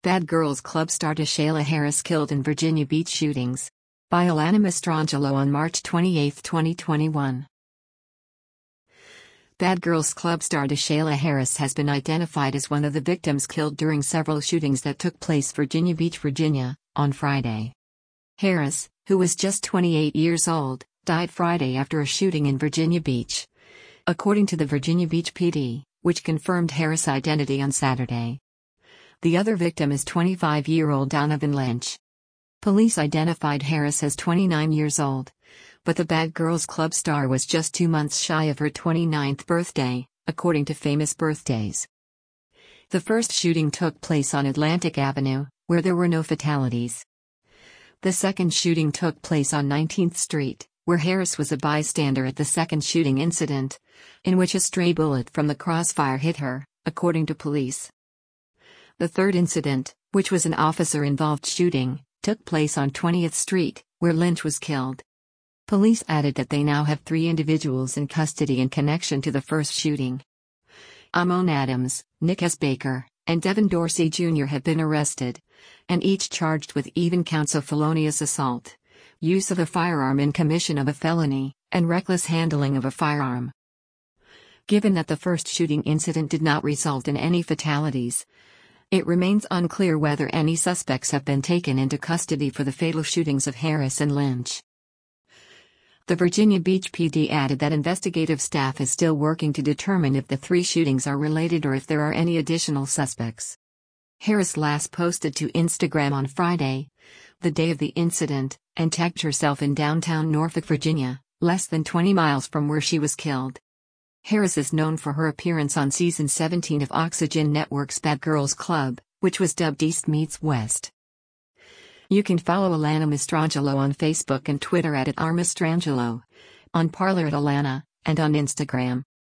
Bad Girls Club star Deshayla Harris killed in Virginia Beach shootings. By Alana Mastrangelo on March 28, 2021. Bad Girls Club star Deshayla Harris has been identified as one of the victims killed during several shootings that took place Virginia Beach, Virginia, on Friday. Harris, who was just 28 years old, died Friday after a shooting in Virginia Beach, according to the Virginia Beach PD, which confirmed Harris' identity on Saturday. The other victim is 25-year-old Donovan Lynch. Police identified Harris as 29 years old, but the Bad Girls Club star was just 2 months shy of her 29th birthday, according to Famous Birthdays. The first shooting took place on Atlantic Avenue, where there were no fatalities. The second shooting took place on 19th Street, where Harris was a bystander at the second shooting incident, in which a stray bullet from the crossfire hit her, according to police. The third incident, which was an officer-involved shooting, took place on 20th Street, where Lynch was killed. Police added that they now have 3 individuals in custody in connection to the first shooting. Amon Adams, Nick S. Baker, and Devin Dorsey Jr. have been arrested, and each charged with even counts of felonious assault, use of a firearm in commission of a felony, and reckless handling of a firearm. Given that the first shooting incident did not result in any fatalities, it remains unclear whether any suspects have been taken into custody for the fatal shootings of Harris and Lynch. The Virginia Beach PD added that investigative staff is still working to determine if the 3 shootings are related or if there are any additional suspects. Harris last posted to Instagram on Friday, the day of the incident, and tagged herself in downtown Norfolk, Virginia, less than 20 miles from where she was killed. Harris is known for her appearance on season 17 of Oxygen Network's Bad Girls Club, which was dubbed East Meets West. You can follow Alana Mastrangelo on Facebook and Twitter at @rmastrangelo, on Parler @Alana, and on Instagram.